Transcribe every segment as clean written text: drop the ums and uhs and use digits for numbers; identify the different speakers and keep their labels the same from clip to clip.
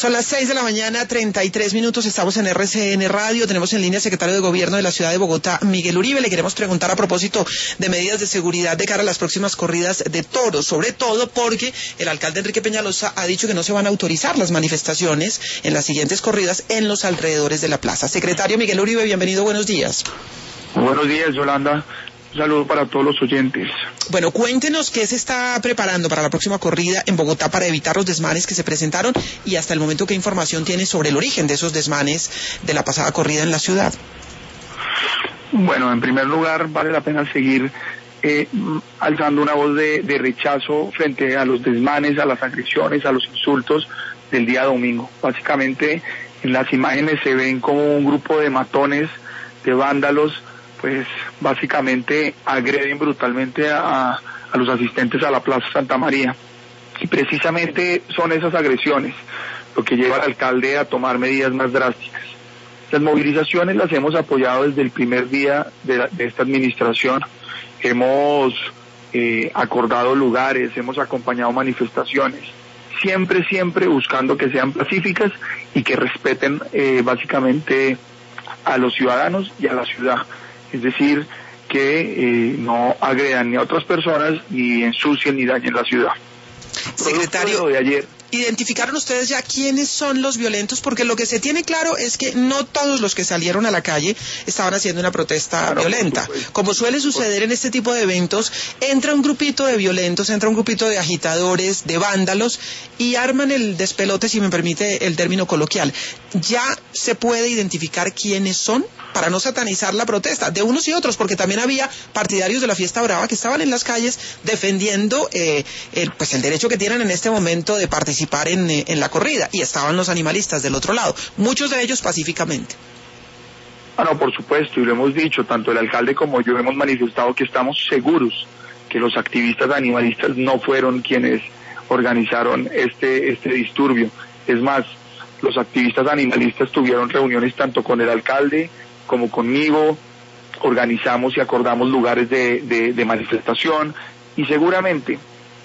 Speaker 1: Son las 6 de la mañana, 33 minutos, estamos en RCN Radio, tenemos en línea al secretario de Gobierno de la Ciudad de Bogotá, Miguel Uribe. Le queremos preguntar a propósito de medidas de seguridad de cara a las próximas corridas de toros, sobre todo porque el alcalde Enrique Peñalosa ha dicho que no se van a autorizar las manifestaciones en las siguientes corridas en los alrededores de la plaza. Secretario Miguel Uribe, bienvenido, buenos días.
Speaker 2: Buenos días, Yolanda. Un saludo para todos los oyentes.
Speaker 1: Bueno, cuéntenos qué se está preparando para la próxima corrida en Bogotá para evitar los desmanes que se presentaron y hasta el momento qué información tiene sobre el origen de esos desmanes de la pasada corrida en la ciudad.
Speaker 2: Bueno, en primer lugar, vale la pena seguir alzando una voz de rechazo frente a los desmanes, a las agresiones, a los insultos del día domingo. Básicamente, en las imágenes se ven como un grupo de matones, de vándalos, pues básicamente agreden brutalmente a los asistentes a la Plaza Santa María. Y precisamente son esas agresiones lo que lleva al alcalde a tomar medidas más drásticas. Las movilizaciones las hemos apoyado desde el primer día de esta administración. Hemos acordado lugares, hemos acompañado manifestaciones, siempre buscando que sean pacíficas y que respeten básicamente a los ciudadanos y a la ciudad. Es decir, que no agredan ni a otras personas, ni ensucien ni dañen la ciudad.
Speaker 1: Secretario,
Speaker 2: de ayer,
Speaker 1: ¿identificaron ustedes ya quiénes son los violentos? Porque lo que se tiene claro es que no todos los que salieron a la calle estaban haciendo una protesta violenta. Como suele suceder en este tipo de eventos, entra un grupito de violentos, entra un grupito de agitadores, de vándalos, y arman el despelote, si me permite el término coloquial. ¿Ya se puede identificar quiénes son? Para no satanizar la protesta de unos y otros, porque también había partidarios de la Fiesta Brava que estaban en las calles defendiendo el derecho que tienen en este momento de participar en la corrida, y estaban los animalistas del otro lado, muchos de ellos pacíficamente.
Speaker 2: No, por supuesto, y lo hemos dicho, tanto el alcalde como yo hemos manifestado que estamos seguros que los activistas animalistas no fueron quienes organizaron este disturbio. Es más, los activistas animalistas tuvieron reuniones tanto con el alcalde como conmigo, organizamos y acordamos lugares de manifestación, y seguramente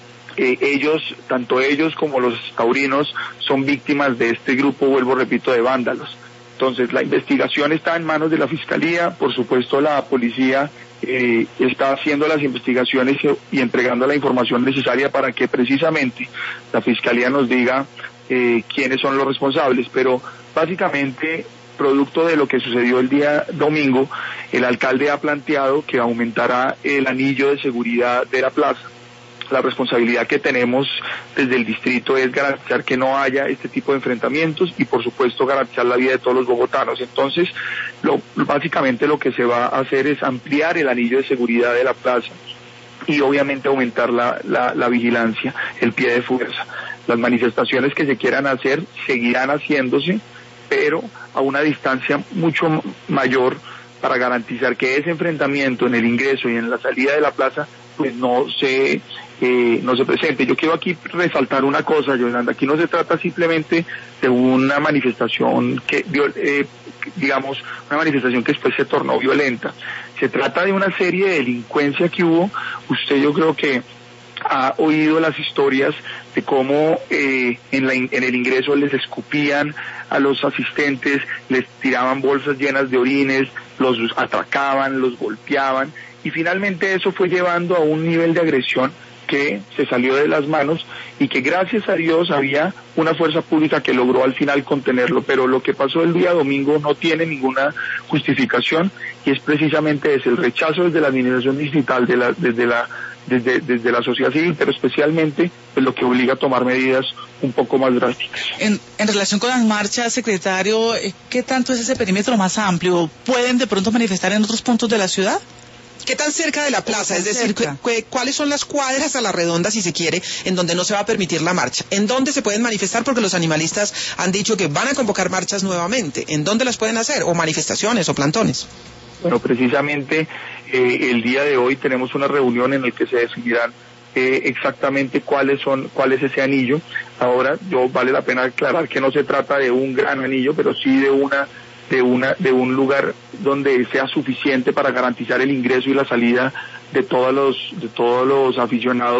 Speaker 2: tanto ellos como los taurinos son víctimas de este grupo, vuelvo repito, de vándalos. Entonces la investigación está en manos de la Fiscalía, por supuesto la policía está haciendo las investigaciones y entregando la información necesaria para que precisamente la Fiscalía nos diga quiénes son los responsables, pero básicamente, producto de lo que sucedió el día domingo, el alcalde ha planteado que aumentará el anillo de seguridad de la plaza. La responsabilidad que tenemos desde el distrito es garantizar que no haya este tipo de enfrentamientos y, por supuesto, garantizar la vida de todos los bogotanos. Entonces, básicamente lo que se va a hacer es ampliar el anillo de seguridad de la plaza y, obviamente, aumentar la vigilancia, el pie de fuerza. Las manifestaciones que se quieran hacer seguirán haciéndose, pero a una distancia mucho mayor, para garantizar que ese enfrentamiento en el ingreso y en la salida de la plaza pues no se presente. Yo quiero aquí resaltar una cosa, Yolanda, aquí no se trata simplemente de una manifestación una manifestación que después se tornó violenta. Se trata de una serie de delincuencia que hubo. Usted, yo creo que ha oído las historias de cómo en el ingreso les escupían a los asistentes, les tiraban bolsas llenas de orines, los atracaban, los golpeaban, y finalmente eso fue llevando a un nivel de agresión que se salió de las manos y que gracias a Dios había una fuerza pública que logró al final contenerlo, pero lo que pasó el día domingo no tiene ninguna justificación y es precisamente ese, el rechazo desde la administración distrital, desde la sociedad civil, pero especialmente pues, lo que obliga a tomar medidas un poco más drásticas.
Speaker 3: En relación con las marchas, secretario, ¿qué tanto es ese perímetro más amplio? ¿Pueden de pronto manifestar en otros puntos de la ciudad?
Speaker 1: ¿Qué tan cerca de la plaza? Es decir, ¿cuáles son las cuadras a la redonda, si se quiere, en donde no se va a permitir la marcha? ¿En dónde se pueden manifestar? Porque los animalistas han dicho que van a convocar marchas nuevamente. ¿En dónde las pueden hacer? ¿O manifestaciones o plantones?
Speaker 2: Bueno, precisamente el día de hoy tenemos una reunión en la que se definirán exactamente cuál es ese anillo. Ahora, vale la pena aclarar que no se trata de un gran anillo, pero sí de un lugar donde sea suficiente para garantizar el ingreso y la salida de todos los aficionados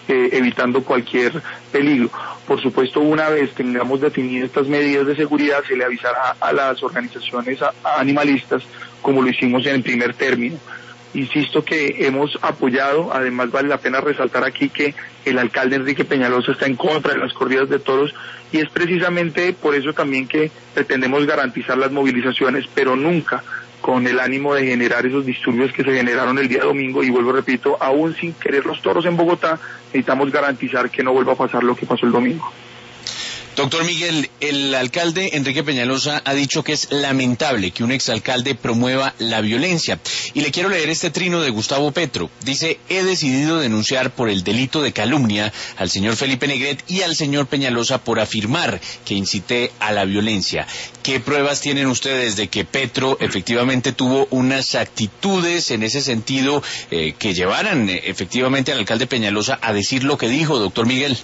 Speaker 2: evitando cualquier peligro. Por supuesto, una vez tengamos definidas estas medidas de seguridad, se le avisará a las organizaciones animalistas, como lo hicimos en el primer término. Insisto que hemos apoyado, además vale la pena resaltar aquí que el alcalde Enrique Peñalosa está en contra de las corridas de toros, y es precisamente por eso también que pretendemos garantizar las movilizaciones, pero nunca con el ánimo de generar esos disturbios que se generaron el día domingo. Y vuelvo, repito, aún sin querer los toros en Bogotá, necesitamos garantizar que no vuelva a pasar lo que pasó el domingo.
Speaker 4: Doctor Miguel, el alcalde Enrique Peñalosa ha dicho que es lamentable que un exalcalde promueva la violencia. Y le quiero leer este trino de Gustavo Petro. Dice: he decidido denunciar por el delito de calumnia al señor Felipe Negret y al señor Peñalosa por afirmar que incité a la violencia. ¿Qué pruebas tienen ustedes de que Petro efectivamente tuvo unas actitudes en ese sentido que llevaran efectivamente al alcalde Peñalosa a decir lo que dijo, doctor Miguel?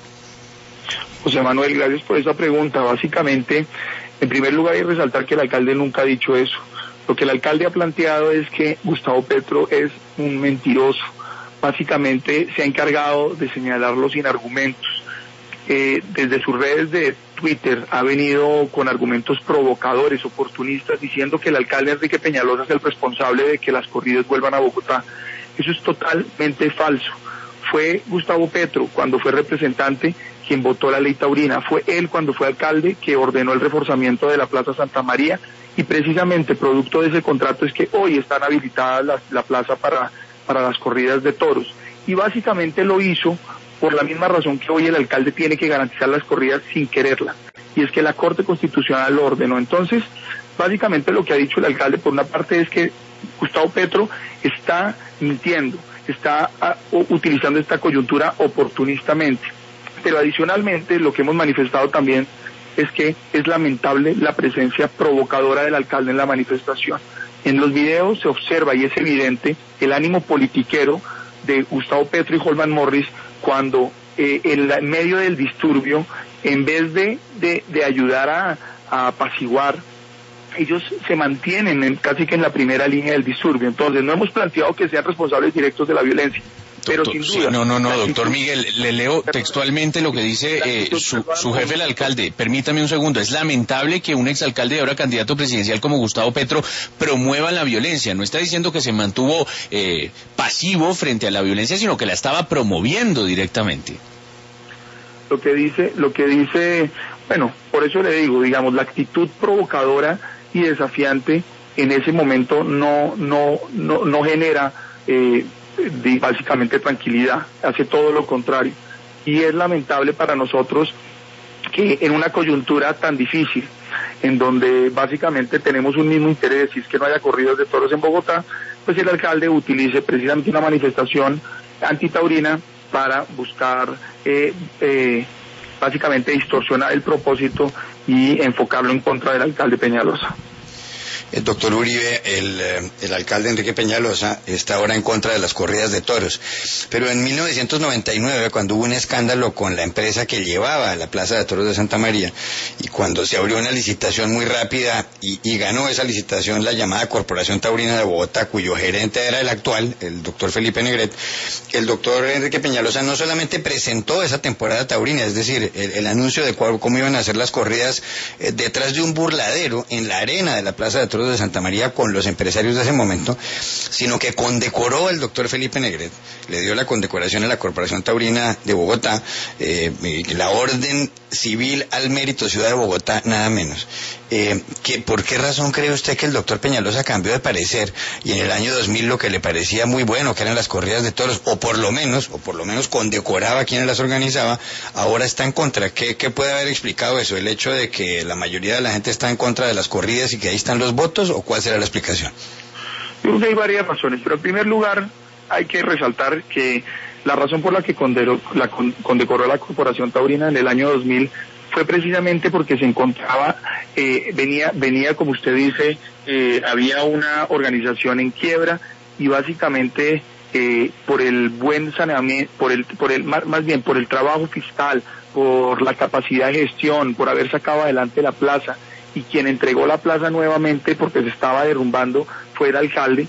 Speaker 2: José Manuel, gracias por esa pregunta. Básicamente, en primer lugar, hay que resaltar que el alcalde nunca ha dicho eso. Lo que el alcalde ha planteado es que Gustavo Petro es un mentiroso. Básicamente se ha encargado de señalarlo sin argumentos. Desde sus redes de Twitter ha venido con argumentos provocadores, oportunistas, diciendo que el alcalde Enrique Peñalosa es el responsable de que las corridas vuelvan a Bogotá. Eso es totalmente falso. Fue Gustavo Petro, cuando fue representante, quien votó la ley taurina. Fue él, cuando fue alcalde, que ordenó el reforzamiento de la Plaza Santa María, y precisamente producto de ese contrato es que hoy están habilitadas la plaza para las corridas de toros. Y básicamente lo hizo por la misma razón que hoy el alcalde tiene que garantizar las corridas sin quererlas, y es que la Corte Constitucional lo ordenó. Entonces, básicamente lo que ha dicho el alcalde, por una parte, es que Gustavo Petro está mintiendo, está utilizando esta coyuntura oportunistamente. Pero adicionalmente, lo que hemos manifestado también es que es lamentable la presencia provocadora del alcalde en la manifestación. En los videos se observa, y es evidente, el ánimo politiquero de Gustavo Petro y Holman Morris, cuando en medio del disturbio, en vez de ayudar a apaciguar, ellos se mantienen casi que en la primera línea del disturbio. Entonces, no hemos planteado que sean responsables directos de la violencia. Pero sin duda,
Speaker 4: no, doctor Miguel, le leo textualmente lo que dice su jefe, el alcalde. Permítame un segundo. Es lamentable que un exalcalde y ahora candidato presidencial como Gustavo Petro promueva la violencia. No está diciendo que se mantuvo pasivo frente a la violencia, sino que la estaba promoviendo directamente.
Speaker 2: Lo que dice, bueno, por eso le digo, digamos, la actitud provocadora y desafiante en ese momento no genera básicamente tranquilidad, hace todo lo contrario. Y es lamentable para nosotros que en una coyuntura tan difícil, en donde básicamente tenemos un mismo interés, y es que no haya corridas de toros en Bogotá, pues el alcalde utilice precisamente una manifestación antitaurina para buscar básicamente distorsionar el propósito y enfocarlo en contra del alcalde Peñalosa.
Speaker 5: El doctor Uribe, el alcalde Enrique Peñalosa, está ahora en contra de las corridas de toros. Pero en 1999, cuando hubo un escándalo con la empresa que llevaba la Plaza de Toros de Santa María, y cuando se abrió una licitación muy rápida y ganó esa licitación la llamada Corporación Taurina de Bogotá, cuyo gerente era el actual, el doctor Felipe Negret, el doctor Enrique Peñalosa no solamente presentó esa temporada taurina, es decir, el anuncio de cómo iban a hacer las corridas detrás de un burladero en la arena de la Plaza de Toros de Santa María con los empresarios de ese momento, sino que condecoró al doctor Felipe Negret, le dio la condecoración a la Corporación Taurina de Bogotá, la Orden Civil al Mérito Ciudad de Bogotá, nada menos. ¿Por qué razón cree usted que el doctor Peñalosa cambió de parecer y en el año 2000 lo que le parecía muy bueno, que eran las corridas de toros, o por lo menos condecoraba a quienes las organizaba, ahora está en contra? ¿Qué puede haber explicado eso? ¿El hecho de que la mayoría de la gente está en contra de las corridas y que ahí están los votos, o cuál será la explicación?
Speaker 2: Yo creo que hay varias razones, pero en primer lugar hay que resaltar que la razón por la que condecoró la Corporación Taurina en el año 2000 fue precisamente porque se encontraba, venía como usted dice, había una organización en quiebra, y básicamente por el buen saneamiento, más bien por el trabajo fiscal, por la capacidad de gestión, por haber sacado adelante la plaza, y quien entregó la plaza nuevamente porque se estaba derrumbando fue el alcalde.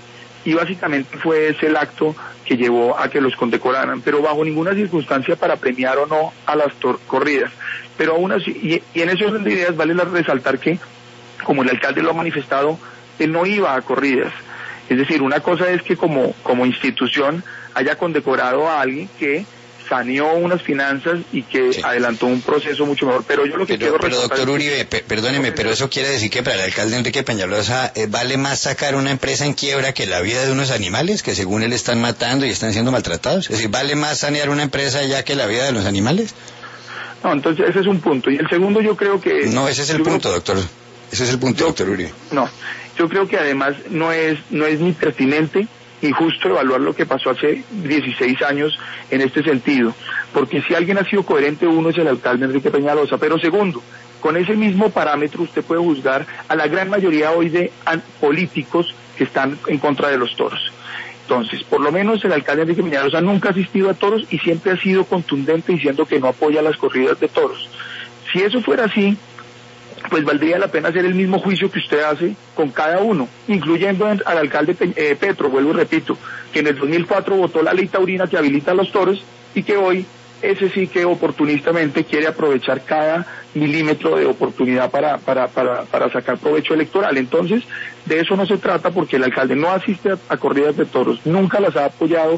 Speaker 2: y básicamente fue ese el acto que llevó a que los condecoraran, pero bajo ninguna circunstancia para premiar o no a las corridas. Pero aún así, y en ese orden de ideas vale resaltar que, como el alcalde lo ha manifestado, él no iba a corridas. Es decir, una cosa es que como institución haya condecorado a alguien que saneó unas finanzas y que adelantó un proceso mucho mejor, pero yo lo que quiero
Speaker 5: Pero doctor Uribe, perdóneme, pero eso quiere decir que para el alcalde Enrique Peñalosa vale más sacar una empresa en quiebra que la vida de unos animales que según él están matando y están siendo maltratados. Es decir, ¿vale más sanear una empresa ya que la vida de los animales?
Speaker 2: No, entonces ese es un punto. Y el segundo yo creo que...
Speaker 5: No, ese es el punto, doctor. Ese es el punto, doctor Uribe.
Speaker 2: No, yo creo que además no es ni pertinente y justo evaluar lo que pasó hace 16 años en este sentido, porque si alguien ha sido coherente, uno es el alcalde Enrique Peñalosa, pero segundo, con ese mismo parámetro usted puede juzgar a la gran mayoría hoy de políticos que están en contra de los toros. Entonces, por lo menos el alcalde Enrique Peñalosa nunca ha asistido a toros y siempre ha sido contundente diciendo que no apoya las corridas de toros. Si eso fuera así, pues valdría la pena hacer el mismo juicio que usted hace con cada uno, incluyendo al alcalde Petro, vuelvo y repito, que en el 2004 votó la ley taurina que habilita a los toros y que hoy ese sí que oportunistamente quiere aprovechar cada milímetro de oportunidad para sacar provecho electoral. Entonces, de eso no se trata, porque el alcalde no asiste a corridas de toros, nunca las ha apoyado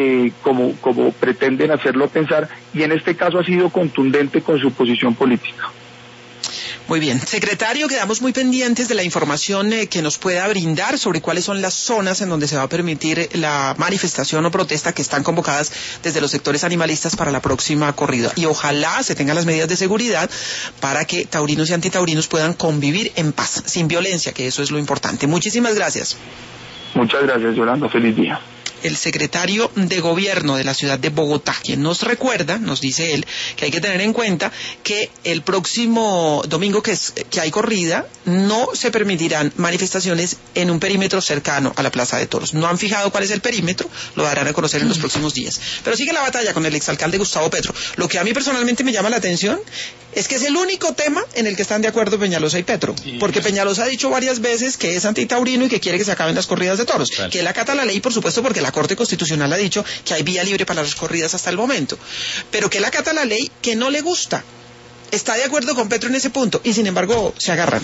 Speaker 2: como pretenden hacerlo pensar, y en este caso ha sido contundente con su posición política.
Speaker 1: Muy bien. Secretario, quedamos muy pendientes de la información que nos pueda brindar sobre cuáles son las zonas en donde se va a permitir la manifestación o protesta que están convocadas desde los sectores animalistas para la próxima corrida. Y ojalá se tengan las medidas de seguridad para que taurinos y antitaurinos puedan convivir en paz, sin violencia, que eso es lo importante. Muchísimas gracias.
Speaker 2: Muchas gracias, Yolanda. Feliz día.
Speaker 1: El secretario de Gobierno de la ciudad de Bogotá, quien nos recuerda, nos dice él, que hay que tener en cuenta que el próximo domingo que hay corrida, no se permitirán manifestaciones en un perímetro cercano a la Plaza de Toros. No han fijado cuál es el perímetro, lo darán a conocer en los próximos días. Pero sigue la batalla con el exalcalde Gustavo Petro. Lo que a mí personalmente me llama la atención es que es el único tema en el que están de acuerdo Peñalosa y Petro, porque Peñalosa ha dicho varias veces que es antitaurino y que quiere que se acaben las corridas de toros, claro, que él acata la ley, por supuesto, porque la Corte Constitucional ha dicho que hay vía libre para las corridas hasta el momento, pero que él acata la ley, que no le gusta. Está de acuerdo con Petro en ese punto y sin embargo se agarran.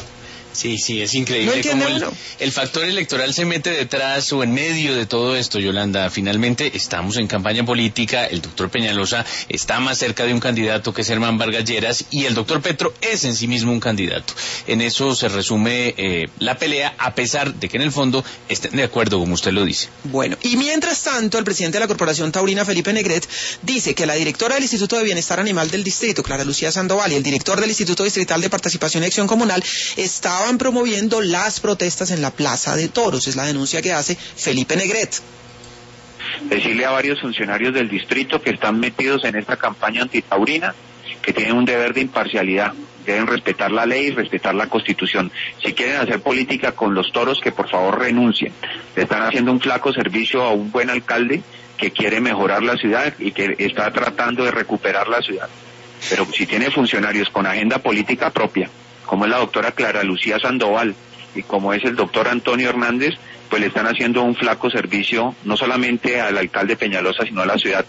Speaker 4: Sí, es increíble cómo el factor electoral se mete detrás o en medio de todo esto, Yolanda. Finalmente estamos en campaña política, el doctor Peñalosa está más cerca de un candidato que es Herman Vargas Lleras y el doctor Petro es en sí mismo un candidato. En eso se resume la pelea, a pesar de que en el fondo estén de acuerdo, como usted lo dice.
Speaker 1: Bueno, y mientras tanto, el presidente de la Corporación Taurina, Felipe Negret, dice que la directora del Instituto de Bienestar Animal del Distrito, Clara Lucía Sandoval, y el director del Instituto Distrital de Participación y Acción Comunal estaban promoviendo las protestas en la Plaza de Toros. Es la denuncia que hace Felipe Negret.
Speaker 6: Decirle a varios funcionarios del distrito que están metidos en esta campaña antitaurina que tienen un deber de imparcialidad, deben respetar la ley y respetar la Constitución. Si quieren hacer política con los toros, que por favor renuncien. Le están haciendo un flaco servicio a un buen alcalde que quiere mejorar la ciudad y que está tratando de recuperar la ciudad. Pero si tiene funcionarios con agenda política propia, como es la doctora Clara Lucía Sandoval y como es el doctor Antonio Hernández, pues le están haciendo un flaco servicio no solamente al alcalde Peñalosa, sino a la ciudad.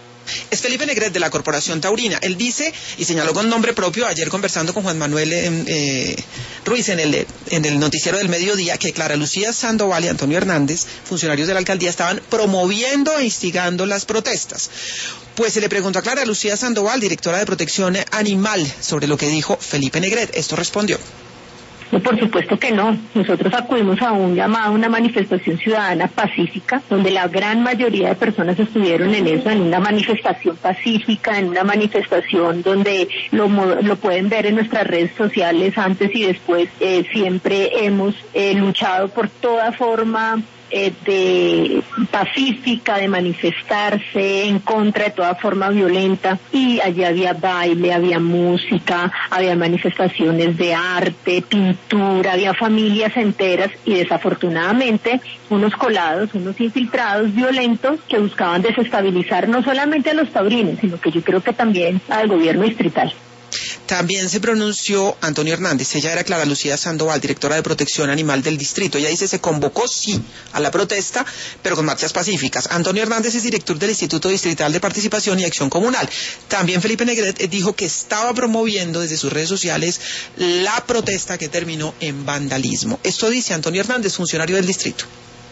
Speaker 1: Es Felipe Negret de la Corporación Taurina. Él dice, y señaló con nombre propio, ayer conversando con Juan Manuel Ruiz en el noticiero del mediodía, que Clara Lucía Sandoval y Antonio Hernández, funcionarios de la alcaldía, estaban promoviendo e instigando las protestas. Pues se le preguntó a Clara Lucía Sandoval, directora de Protección Animal, sobre lo que dijo Felipe Negret. Esto respondió.
Speaker 7: No, por supuesto que no. Nosotros acudimos a un llamado, a una manifestación ciudadana pacífica, donde la gran mayoría de personas estuvieron en eso, en una manifestación pacífica, en una manifestación donde lo pueden ver en nuestras redes sociales antes y después. Siempre hemos luchado por toda forma de pacífica, de manifestarse en contra de toda forma violenta, y allí había baile, había música, había manifestaciones de arte, pintura, había familias enteras y desafortunadamente unos colados, unos infiltrados violentos que buscaban desestabilizar no solamente a los taurinos, sino que yo creo que también al gobierno distrital.
Speaker 1: También se pronunció Antonio Hernández. Ella era Clara Lucía Sandoval, directora de Protección Animal del Distrito. Ella dice, se convocó sí a la protesta, pero con marchas pacíficas. Antonio Hernández es director del Instituto Distrital de Participación y Acción Comunal. También Felipe Negret dijo que estaba promoviendo desde sus redes sociales la protesta que terminó en vandalismo. Esto dice Antonio Hernández, funcionario del distrito.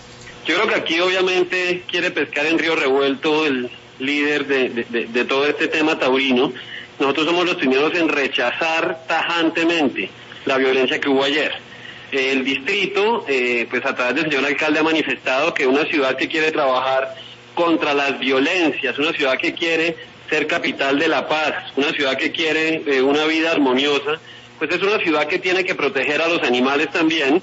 Speaker 8: Yo creo que aquí obviamente quiere pescar en río revuelto el líder de todo este tema taurino. Nosotros somos los primeros en rechazar tajantemente la violencia que hubo ayer. El distrito, pues a través del señor alcalde ha manifestado que una ciudad que quiere trabajar contra las violencias, una ciudad que quiere ser capital de la paz, una ciudad que quiere una vida armoniosa, pues es una ciudad que tiene que proteger a los animales también.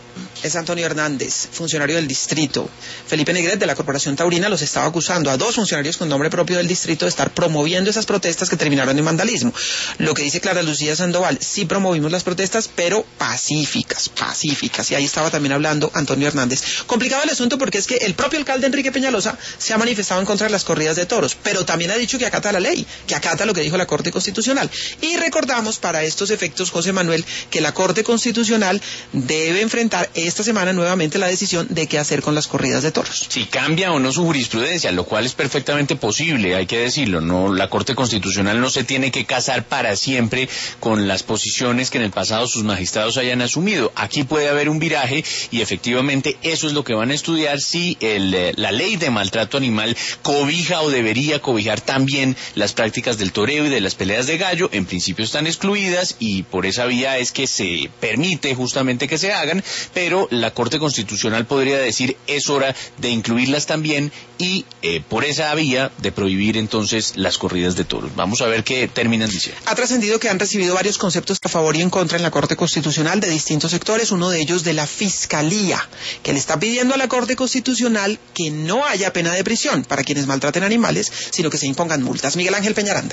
Speaker 1: Es Antonio Hernández, funcionario del distrito. Felipe Negret, de la Corporación Taurina, los estaba acusando a dos funcionarios con nombre propio del distrito de estar promoviendo esas protestas que terminaron en vandalismo. Lo que dice Clara Lucía Sandoval, sí promovimos las protestas, pero pacíficas. Y ahí estaba también hablando Antonio Hernández. Complicado el asunto porque es que el propio alcalde Enrique Peñalosa se ha manifestado en contra de las corridas de toros, pero también ha dicho que acata la ley, que acata lo que dijo la Corte Constitucional. Y recordamos para estos efectos, José Manuel, que la Corte Constitucional debe enfrentar esta semana nuevamente la decisión de qué hacer con las corridas de toros.
Speaker 4: Si cambia o no su jurisprudencia, lo cual es perfectamente posible, hay que decirlo, no, la Corte Constitucional no se tiene que casar para siempre con las posiciones que en el pasado sus magistrados hayan asumido. Aquí puede haber un viraje y efectivamente eso es lo que van a estudiar, si la ley de maltrato animal cobija o debería cobijar también las prácticas del toreo y de las peleas de gallo. En principio están excluidas y por esa vía es que se permite justamente que se hagan, pero la Corte Constitucional podría decir es hora de incluirlas también y por esa vía de prohibir entonces las corridas de toros. Vamos a ver qué terminan diciendo.
Speaker 1: Ha trascendido que han recibido varios conceptos a favor y en contra en la Corte Constitucional de distintos sectores, uno de ellos de la Fiscalía, que le está pidiendo a la Corte Constitucional que no haya pena de prisión para quienes maltraten animales, sino que se impongan multas. Miguel Ángel Peñaranda.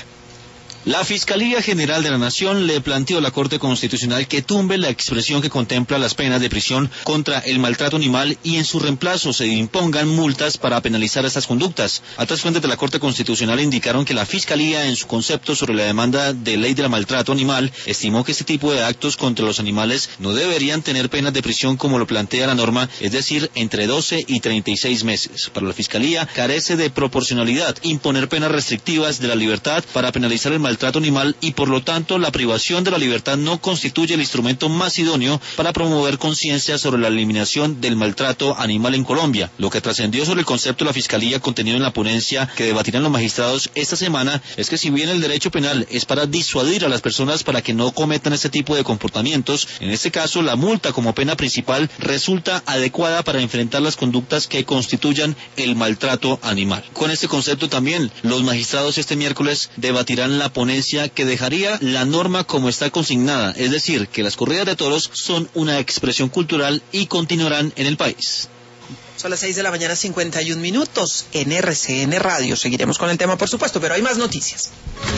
Speaker 9: La Fiscalía General de la Nación le planteó a la Corte Constitucional que tumbe la expresión que contempla las penas de prisión contra el maltrato animal y en su reemplazo se impongan multas para penalizar estas conductas. Otras fuentes de la Corte Constitucional indicaron que la Fiscalía, en su concepto sobre la demanda de ley del maltrato animal, estimó que este tipo de actos contra los animales no deberían tener penas de prisión como lo plantea la norma, es decir, entre 12 y 36 meses. Para la Fiscalía, carece de proporcionalidad imponer penas restrictivas de la libertad para penalizar el maltrato animal y por lo tanto la privación de la libertad no constituye el instrumento más idóneo para promover conciencia sobre la eliminación del maltrato animal en Colombia. Lo que trascendió sobre el concepto de la Fiscalía contenido en la ponencia que debatirán los magistrados esta semana es que si bien el derecho penal es para disuadir a las personas para que no cometan este tipo de comportamientos, en este caso la multa como pena principal resulta adecuada para enfrentar las conductas que constituyan el maltrato animal. Con este concepto también los magistrados este miércoles debatirán la ponencia que dejaría la norma como está consignada, es decir, que las corridas de toros son una expresión cultural y continuarán en el país.
Speaker 1: Son las 6:51 a.m. en RCN Radio. Seguiremos con el tema, por supuesto, pero hay más noticias.